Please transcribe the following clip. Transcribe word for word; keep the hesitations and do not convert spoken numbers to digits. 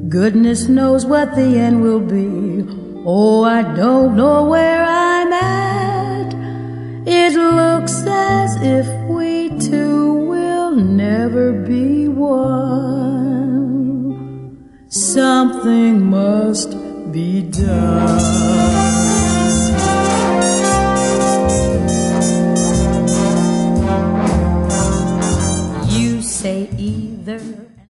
Goodness knows what the end will be. Oh, I don't know where I'm at. It looks as if we two will never be one. Something must be done.